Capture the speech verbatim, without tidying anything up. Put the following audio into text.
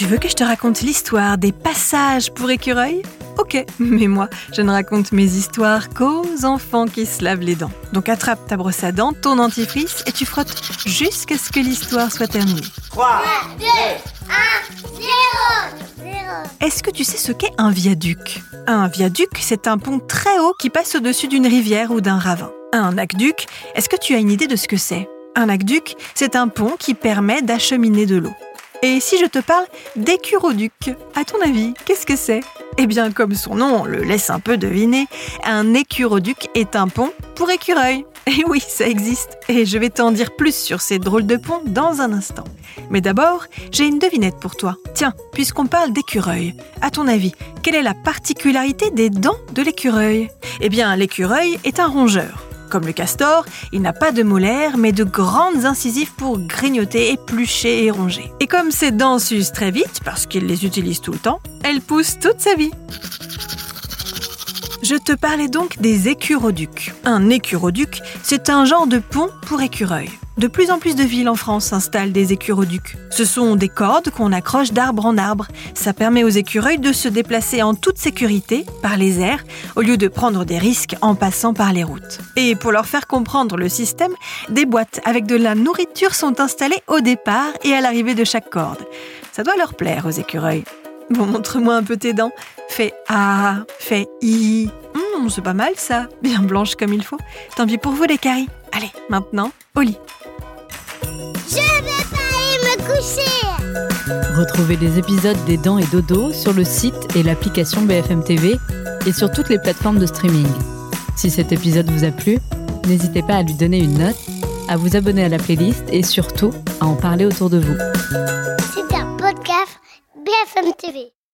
Tu veux que je te raconte l'histoire des passages pour écureuils ? Ok, mais moi, je ne raconte mes histoires qu'aux enfants qui se lavent les dents. Donc attrape ta brosse à dents, ton dentifrice et tu frottes jusqu'à ce que l'histoire soit terminée. trois, deux, un, zéro. Est-ce que tu sais ce qu'est un viaduc ? Un viaduc, c'est un pont très haut qui passe au-dessus d'une rivière ou d'un ravin. Un aqueduc, est-ce que tu as une idée de ce que c'est ? Un aqueduc, c'est un pont qui permet d'acheminer de l'eau. Et si je te parle d'écuroduc, à ton avis, qu'est-ce que c'est ? Eh bien, comme son nom le laisse un peu deviner, un écuroduc est un pont pour écureuils. Et oui, ça existe. Et je vais t'en dire plus sur ces drôles de ponts dans un instant. Mais d'abord, j'ai une devinette pour toi. Tiens, puisqu'on parle d'écureuil, à ton avis, quelle est la particularité des dents de l'écureuil ? Eh bien, l'écureuil est un rongeur. Comme le castor, il n'a pas de molaires, mais de grandes incisives pour grignoter, éplucher et ronger. Et comme ses dents s'usent très vite, parce qu'il les utilise tout le temps, elles poussent toute sa vie. Je te parlais donc des écuroducs. Un écuroduc, c'est un genre de pont pour écureuils. De plus en plus de villes en France installent des écuroducs. Ce sont des cordes qu'on accroche d'arbre en arbre. Ça permet aux écureuils de se déplacer en toute sécurité par les airs, au lieu de prendre des risques en passant par les routes. Et pour leur faire comprendre le système, des boîtes avec de la nourriture sont installées au départ et à l'arrivée de chaque corde. Ça doit leur plaire aux écureuils. Bon, montre-moi un peu tes dents. Fais A, fais I. Hum, c'est pas mal ça, bien blanche comme il faut. Tant pis pour vous les caries. Allez, maintenant, au lit. Je vais pas aller me coucher. Retrouvez les épisodes des Dents et Dodo sur le site et l'application B F M T V et sur toutes les plateformes de streaming. Si cet épisode vous a plu, n'hésitez pas à lui donner une note, à vous abonner à la playlist et surtout à en parler autour de vous. C'est un podcast B F M T V.